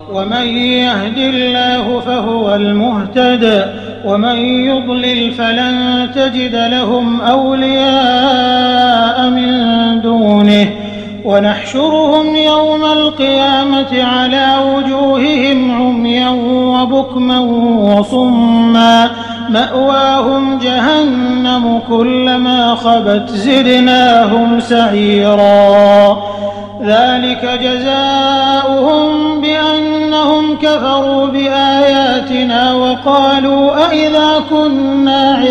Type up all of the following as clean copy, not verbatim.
ومن يهد الله فهو المهتد ومن يضلل فلن تجد لهم أولياء من دونه ونحشرهم يوم القيامة على وجوههم عميا وبكما وصما مأواهم جهنم كلما خبت زدناهم سعيرا ذلك جزاؤهم بأنهم كفروا بآياتنا وقالوا أئذا كنا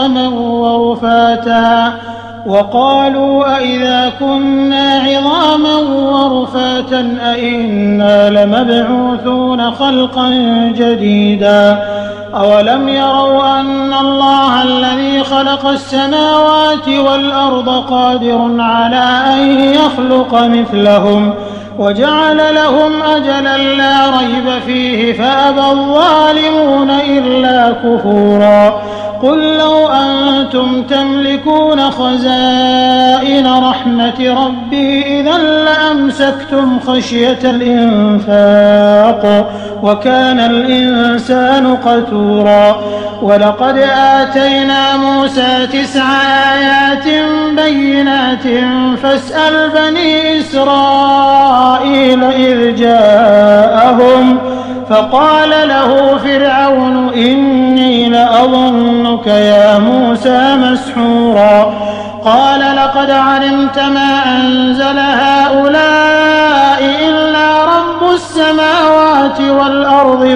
عظاما ورفاتا أئنا لمبعوثون خلقا جديدا أولم يروا أن الله الذي خلق السماوات والأرض قادر على أن يخلق مثلهم وجعل لهم أجلا لا ريب فيه فأبى الظالمون إلا كفورا قل لو أنتم تملكون خزائن رحمة ربي إذا لأمسكتم خشية الإنفاق وكان الإنسان قتورا ولقد آتينا موسى 9 آيات بينات فاسأل بني إسرائيل إذ جاءهم فقال له فرعون إني لأظنك يا موسى مسحورا قال لقد علمت ما أنزل هؤلاء إلا رب السماوات والأرض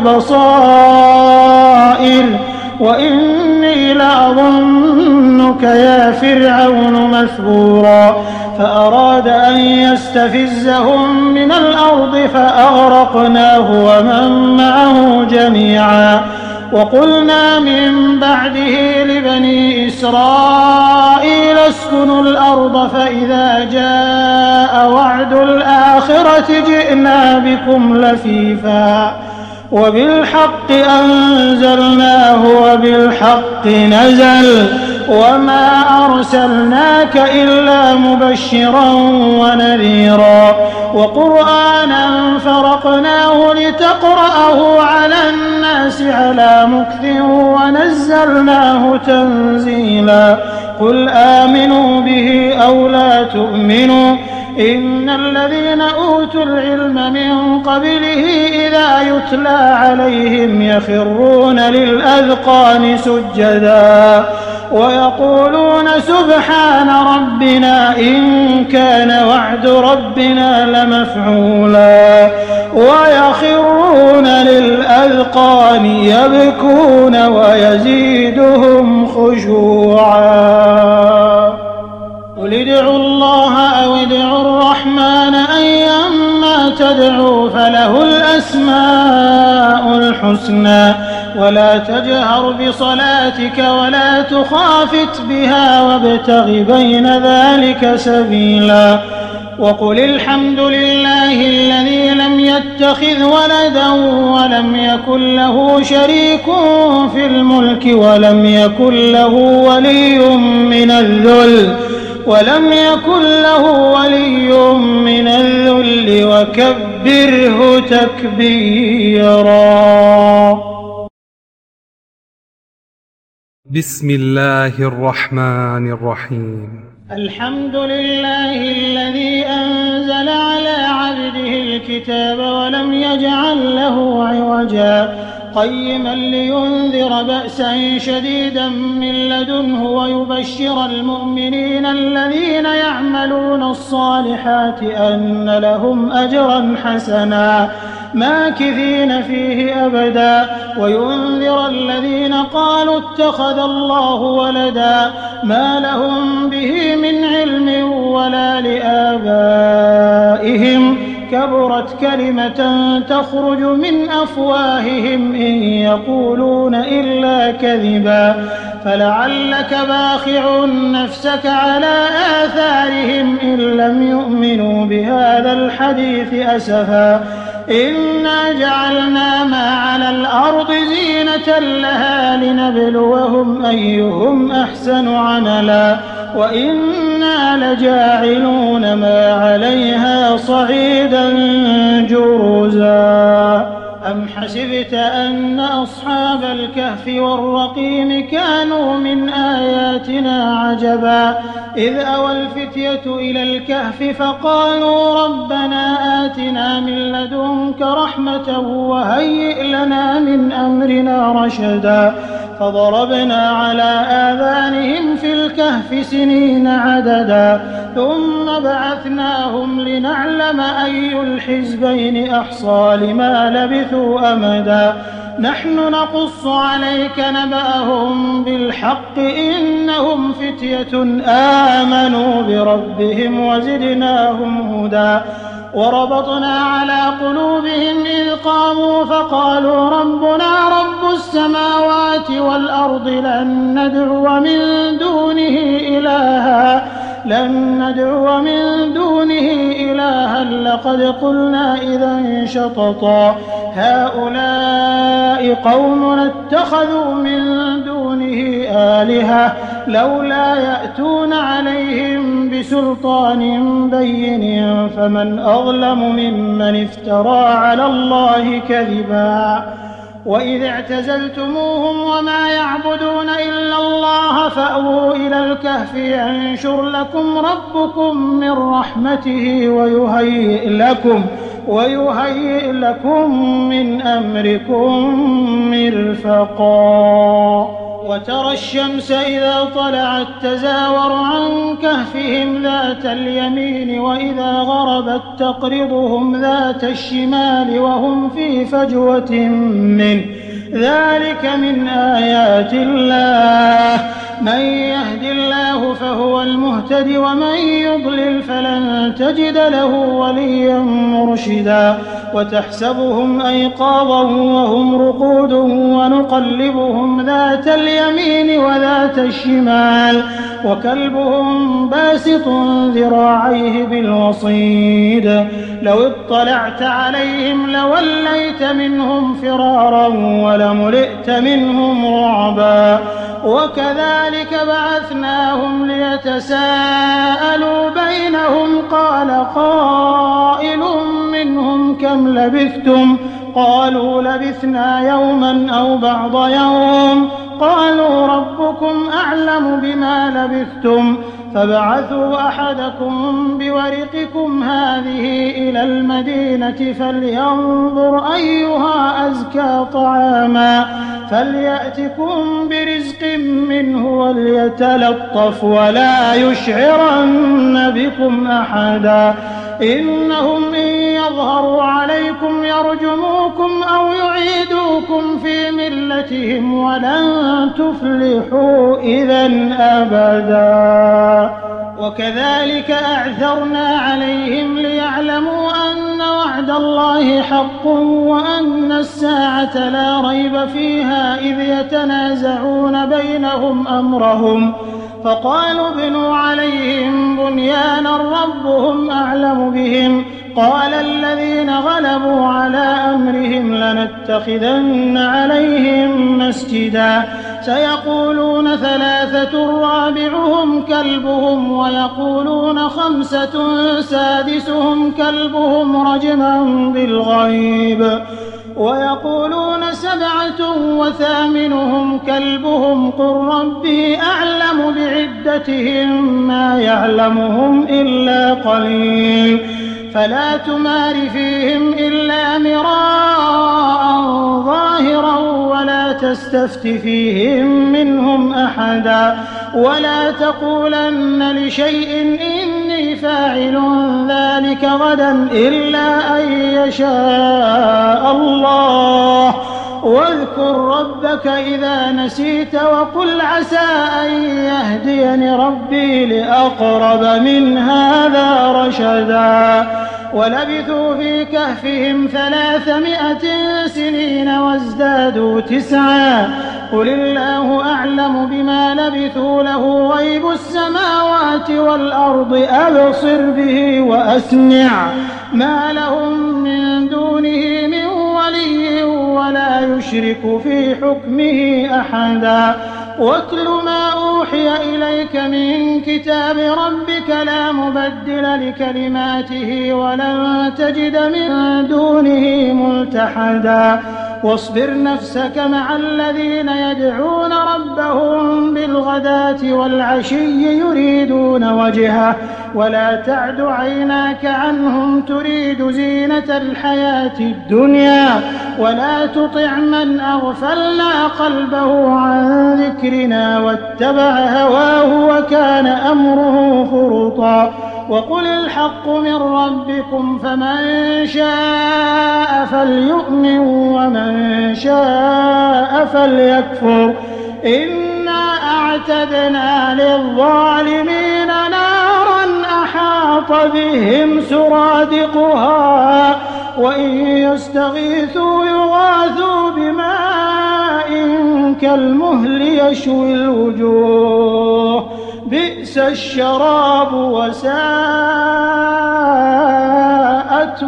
بصائر وإني لأظنك يا فرعون مثبورا فأراد أن يستفزهم من الأرض فأغرقناه ومن معه جميعا وقلنا من بعده لبني إسرائيل اسكنوا الأرض فإذا جاء وعد الآخرة جئنا بكم لفيفا وبالحق أنزلناه وبالحق نزل وما أرسلناك إلا مبشرا ونذيرا وقرآنا فرقناه لتقرأه على الناس على مكث ونزلناه تنزيلا قل آمنوا به أو لا تؤمنوا إن الذين أوتوا العلم من قبله إذا يتلى عليهم يخرون للأذقان سجدا ويقولون سبحان ربنا إن كان وعد ربنا لمفعولا ويخرون للأذقان يبكون ويزيدهم خشوعا قل ادعوا الله أو ادعوا الرحمن أيما تدعوا فله الأسماء الحسنى ولا تجهر بصلاتك ولا تخافت بها وابتغ بين ذلك سبيلا وقل الحمد لله الذي لم يتخذ ولدا ولم يكن له شريك في الملك ولم يكن له ولي من الذل وكبره تكبيرا. بسم الله الرحمن الرحيم. الحمد لله الذي أنزل على عبده الكتاب ولم يجعل له عوجا قيما لينذر بأسا شديدا من لدنه ويبشر المؤمنين الذين يعملون الصالحات أن لهم أجرا حسنا ماكثين فيه أبدا وينذر الذين قالوا اتخذ الله ولدا ما لهم به من علم ولا لآبائهم كبرت كلمة تخرج من أفواههم إن يقولون إلا كذبا فلعلك باخع نفسك على آثارهم إن لم يؤمنوا بهذا الحديث أسفا إنا جعلنا ما على الأرض زينة لها لنبلوهم أيهم أحسن عملا وإنا لجاعلون ما عليها صعيدا جرزا. أم حسبت أن أصحاب الكهف والرقيم كانوا من آياتنا عجبا إذ أوى الفتية إلى الكهف فقالوا ربنا آتنا من لدنك رحمة وهيئ لنا من أمرنا رشدا فضربنا على آذانهم في الكهف سنين عددا ثم بعثناهم لنعلم أي الحزبين أحصى لما لبثوا أمدا نحن نقص عليك نبأهم بالحق إنهم فتية آمنوا بربهم وزدناهم هدى وربطنا على قلوبهم إذ قاموا فقالوا ربنا رب السماوات والأرض لن ندعو من دونه إلها لقد قلنا إذا شططا هؤلاء قوم اتخذوا من دونه آلهة لولا يأتون عليهم بسلطان بين فمن أظلم ممن افترى على الله كذبا وإذ اعتزلتموهم وما يعبدون إلا الله فأووا إلى الكهف ينشر لكم ربكم من رحمته ويهيئ لكم من أمركم مرفقا وترى الشمس إذا طلعت تزاور عن كهفهم ذات اليمين وإذا غربت تقرضهم ذات الشمال وهم في فجوة منه ذلك من آيات الله من يهد الله فهو المهتد ومن يضلل فلن تجد له وليا مرشدا وتحسبهم أيقاظا وهم رقود ونقلبهم ذات اليمين وذات الشمال وكلبهم باسط ذراعيه بالوصيد لو اطلعت عليهم لوليت منهم فرارا ولملئت منهم رعبا وكذلك بعثناهم ليتساءلوا بينهم قال قائل منهم كم لبثتم قالوا لبثنا يوما أو بعض يوم قالوا ربكم أعلم بما لبثتم فابعثوا أحدكم بورقكم هذه إلى المدينة فلينظر أيها أزكى طعاما فليأتكم برزق منه وليتلطف ولا يشعرن بكم أحدا إنهم إن يظهروا عليكم يرجموكم أو يعيدوكم في ملتهم ولن تفلحوا إذا أبدا وكذلك أعثرنا عليهم ليعلموا أن وعد الله حق وأن الساعة لا ريب فيها إذ يتنازعون بينهم أمرهم فقالوا ابنوا عليهم بنيانا ربهم أعلم بهم قال الذين غلبوا على أمرهم لنتخذن عليهم مسجدا سيقولون ثلاثة رابعهم كلبهم ويقولون خمسة سادسهم كلبهم رجما بالغيب ويقولون سبعة وثامنهم كلبهم قل ربي أعلم بعدتهم ما يعلمهم إلا قليل فلا تمار فيهم إلا مراء ظاهرا ولا تستفت فيهم منهم أحدا ولا تقولن لشيء إني فاعل ذلك غدا إلا أن يشاء الله واذكر ربك إذا نسيت وقل عسى أن يهديني ربي لأقرب من هذا رشدا ولبثوا في كهفهم 300 سنين وازدادوا 9 قل الله أعلم بما لبثوا له غيب السماوات والأرض أبصر به وأسمع ما لهم من دونه من ولي ولا يشرك في حكمه أحدا واتل ما أوحي إليك من كتاب ربك لا مبدل لكلماته ولن تجد من دونه ملتحدا واصبر نفسك مع الذين يدعون ربهم بالغداة والعشي يريدون وجهه ولا تعد عيناك عنهم تريد زينة الحياة الدنيا ولا تطع من أغفلنا قلبه عن ذكرنا واتبع هواه وكان أمره فرطا وقل الحق من ربكم فمن شاء فليؤمن ومن شاء فليكفر إنا أعتدنا للظالمين نارا أحاط بهم سرادقها وإن يستغيثوا يغاثوا بماء كالمهل يشوي الوجوه بئس الشراب وساءت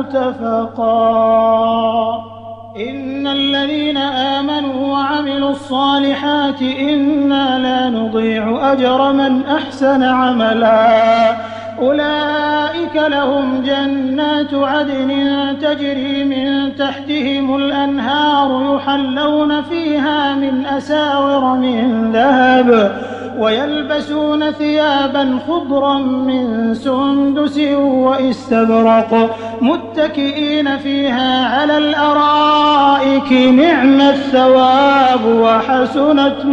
مرتفقا إن الذين آمنوا وعملوا الصالحات إنا لا نضيع أجر من أحسن عملا أولئك لهم جنات عدن تجري من تحتهم الأنهار يحلون فيها من أساور من ذهب ويلبسون ثيابا خضرا من سندس واستبرق متكئين فيها على الأرائك نعم الثواب وحسنت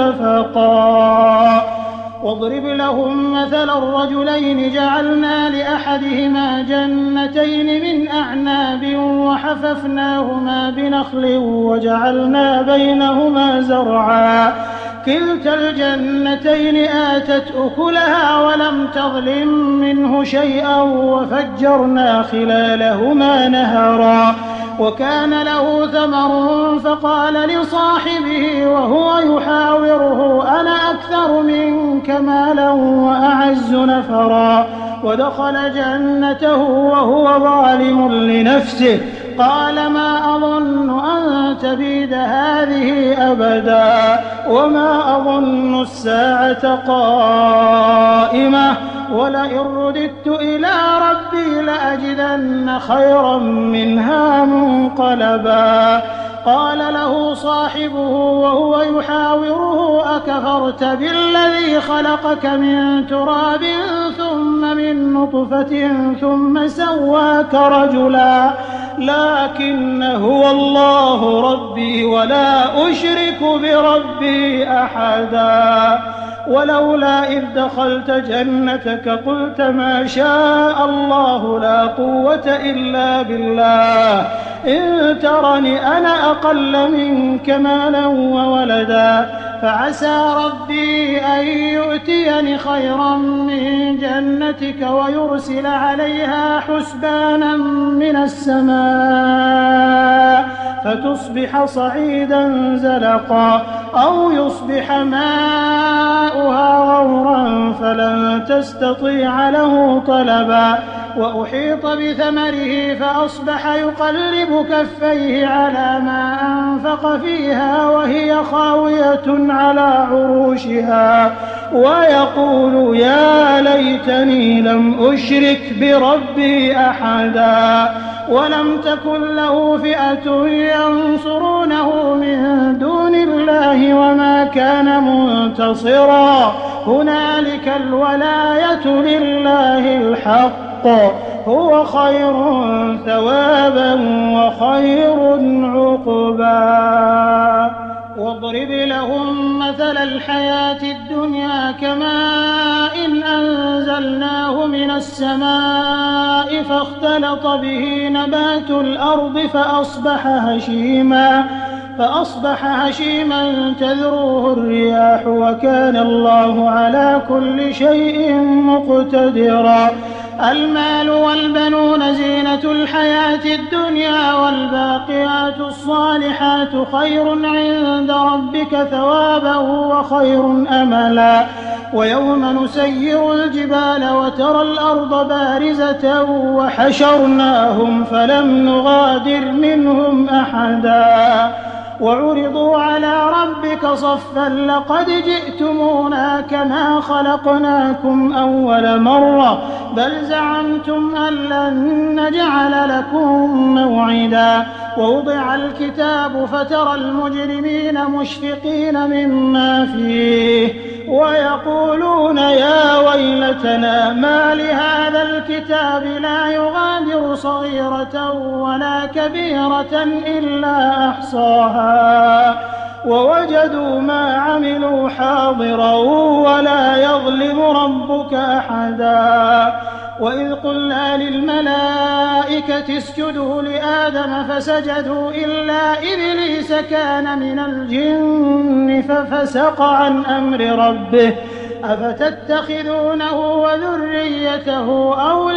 مرتفقا واضرب لهم مثل الرجلين جعلنا لأحدهما جنتين من أعناب وحففناهما بنخل وجعلنا بينهما زرعا كلتا الجنتين آتت أكلها ولم تظلم منه شيئا وفجرنا خلالهما نهرا وكان له ثمر فقال لصاحبه وهو يحاوره أنا أكثر منك مالا وأعز نفرا ودخل جنته وهو ظالم لنفسه قال ما أظن أن تبيد هذه أبدا وما أظن الساعة قائمة ولئن رددت إلى ربي لأجدن خيرا منها منقلبا قال له صاحبه وهو يحاوره أكفرت بالذي خلقك من تراب ثم من نطفة ثم سواك رجلا لكن هو الله ربي ولا أشرك بربي أحدا ولولا إذ دخلت جنتك قلت ما شاء الله لا قوة إلا بالله إن ترني أنا أقل منك مالا وولدا فعسى ربي أن يؤتيني خيرا من جنتك ويرسل عليها حسبانا من السماء فتصبح صعيدا زلقا أو يصبح ماؤها غورا فلن تستطيع له طلبا وأحيط بثمره فأصبح يقلب كفيه على ما أنفق فيها وهي خاوية على عروشها ويقول يا ليتني لم أشرك بربي أحدا ولم تكن له فئة ينصرونه من دون الله وما كان منتصرا هنالك الولاية لله الحق هو خير ثوابا وخير عقبا واضرب لهم مثل الحياة الدنيا كماء إن أنزلناه من السماء فاختلط به نبات الأرض فأصبح هشيما تذروه الرياح وكان الله على كل شيء مقتدرا المال والبنون زينة الحياة الدنيا والباقيات الصالحات خير عند ربك ثوابا وخير أملا ويوم نسير الجبال وترى الأرض بارزة وحشرناهم فلم نغادر منهم أحدا وعرضوا على ربك صفا لقد جئتمونا كما خلقناكم أول مرة بل زعمتم أن لن نجعل لكم موعدا ووضع الكتاب فترى المجرمين مشفقين مما فيه ويقولون يا ويلتنا ما لهذا الكتاب لا يغادر صغيرة ولا كبيرة إلا أحصاها ووجدوا ما عملوا حاضرا ولا يظلم ربك أحدا وإذ قلنا للملائكة اسجدوا لآدم فسجدوا إلا إبليس كان من الجن ففسق عن أمر ربه أفتتخذونه وذريته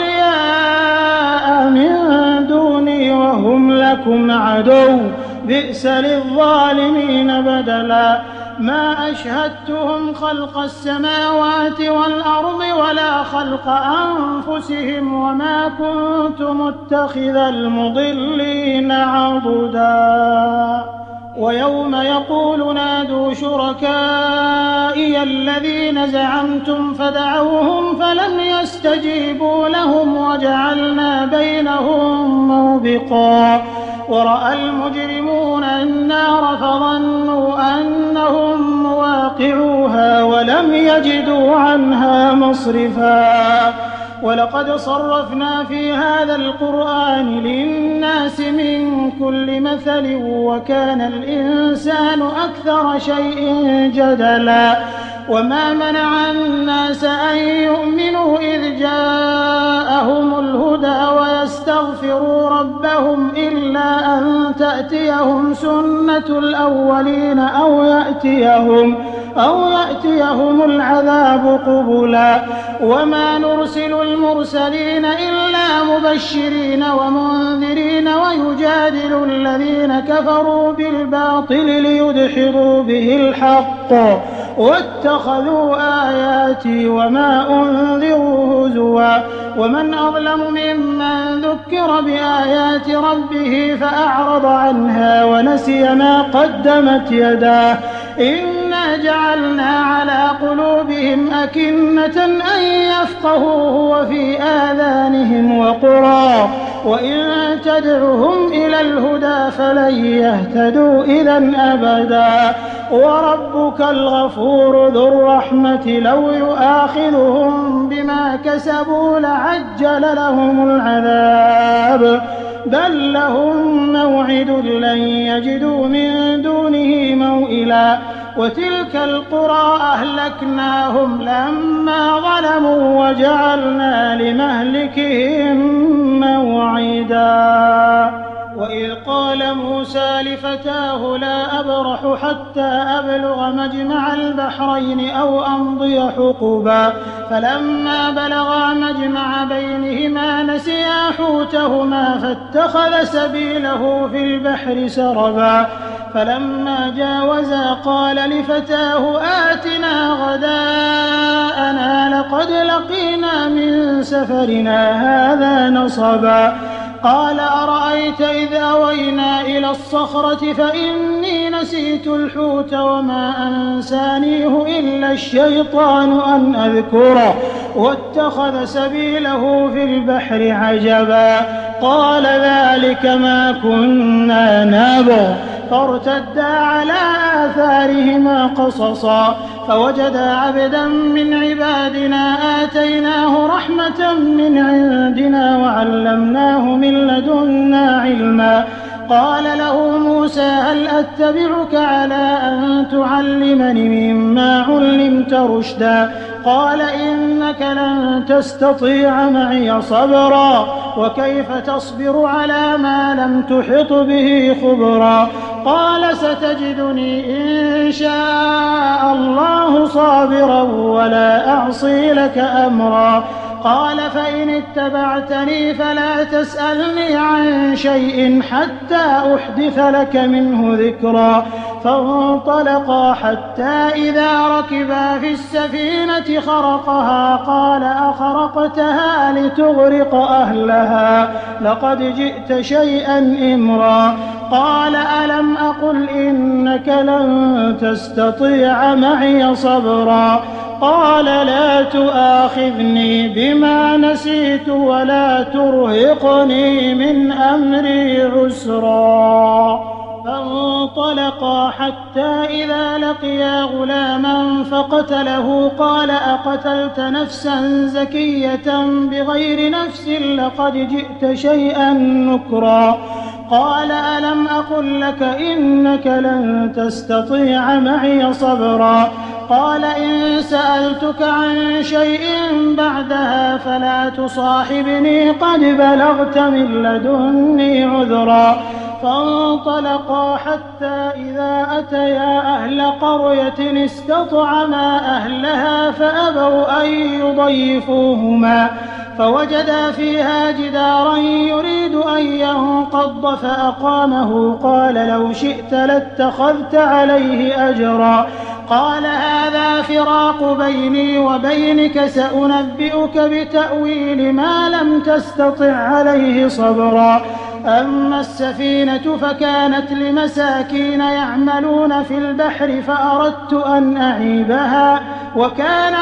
أولياء من دوني وهم لكم عدو بئس للظالمين بدلا ما أشهدتهم خلق السماوات والأرض ولا خلق أنفسهم وما كنت متخذ المضلين عضدا ويوم يقول نادوا شركائي الذين زعمتم فدعوهم فلم يستجيبوا لهم وجعلنا بينهم موبقا ورأى المجرمون النار فظنوا أنهم مواقعوها ولم يجدوا عنها مصرفا ولقد صرفنا في هذا القرآن للناس من كل مثل وكان الإنسان أكثر شيء جدلا وما منع الناس أن يؤمنوا إذ جاءهم الهدى ويستغفروا ربهم إلا أن تأتيهم سنة الأولين أو يأتيهم العذاب قبلا وما نرسل المرسلين إلا مبشرين ومنذرين ويجادل الذين كفروا بالباطل ليدحضوا به الحق واتخذوا آياتي وما أنذروا هزوا ومن أظلم ممن ذكر بآيات ربه فأعرض عنها ونسي ما قدمت يداه إنا جعلنا على قلوبهم أكنة أن يفقهوه وفي آذانهم وقرا وإن تدعهم إلى الهدى فلن يهتدوا إذا أبدا وربك الغفور ذو الرحمة لو يؤاخذهم بما كسبوا لعجل لهم العذاب بل لهم موعد لن يجدوا من دونه موئلا وتلك القرى أهلكناهم لما ظلموا وجعلنا لمهلكهم موعدا وإذ قال موسى لفتاه لا أبرح حتى أبلغ مجمع البحرين أو أمضي حقبا فلما بلغا مجمع بينهما نسيا حوتهما فاتخذ سبيله في البحر سربا فلما جاوزا قال لفتاه آتنا غداءنا لقد لقينا من سفرنا هذا نصبا قال أرأيت إذ أوينا إلى الصخرة فإني نسيت الحوت وما أنسانيه إلا الشيطان أن أذكره واتخذ سبيله في البحر عجبا قال ذلك ما كنا نبغ فارتدا على آثارهما قصصا فوجدا عبدا من عبادنا آتيناه رحمة من عندنا وعلمناه من لدنا علما قال له موسى هل أتبعك على أن تعلمني مما علمت رشدا قال إنك لن تستطيع معي صبرا وكيف تصبر على ما لم تحط به خبرا قال ستجدني إن شاء الله صابرا ولا أعصي لك أمرا قال فإن اتبعتني فلا تسألني عن شيء حتى أحدث لك منه ذكرا فانطلقا حتى إذا ركبا في السفينة خرقها قال أخرقتها لتغرق أهلها لقد جئت شيئا إمرا قال ألم أقل إنك لن تستطيع معي صبرا قال لا تؤاخذني بما نسيت ولا ترهقني من أمري عسرا فانطلقا حتى إذا لقيا غلاما فقتله قال أقتلت نفسا زكية بغير نفس لقد جئت شيئا نكرا قال ألم أقل لك إنك لن تستطيع معي صبرا قال إن سألتك عن شيء بعدها فلا تصاحبني قد بلغت من لدني عذرا فانطلقا حتى إذا أتيا أهل قرية استطعما أهلها فأبوا أن يضيفوهما فوجدا فيها جدارا يريد أن ينقض فأقامه قال لو شئت لاتخذت عليه أجرا قال هذا فراق بيني وبينك سأنبئك بتأويل ما لم تستطع عليه صبرا أما السفينة فكانت لمساكين يعملون في البحر فأردت أن أعيبها وكان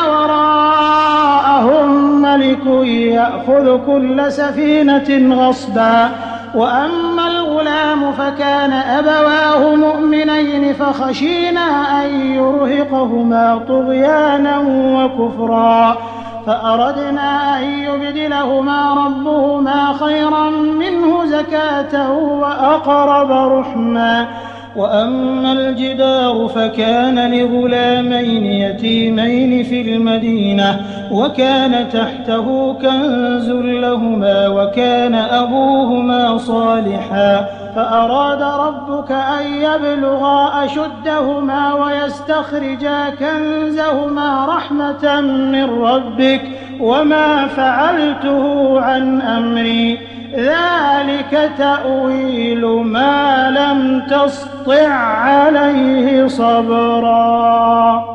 وراءهم ملك يأخذ كل سفينة غصبا وأما الغلام فكان أبواه مؤمنين فخشينا أن يرهقهما طغيانا وكفرا فأردنا أن يبدلهما ربهما خيرا منه زكاة وأقرب رحما وأما الجدار فكان لغلامين يتيمين في المدينة وكان تحته كنز لهما وكان أبوهما صالحا فأراد ربك أن يبلغا أشدهما ويستخرجا كنزهما رحمة من ربك وما فعلته عن أمري ذلك تأويل ما لم تسطع عليه صبرا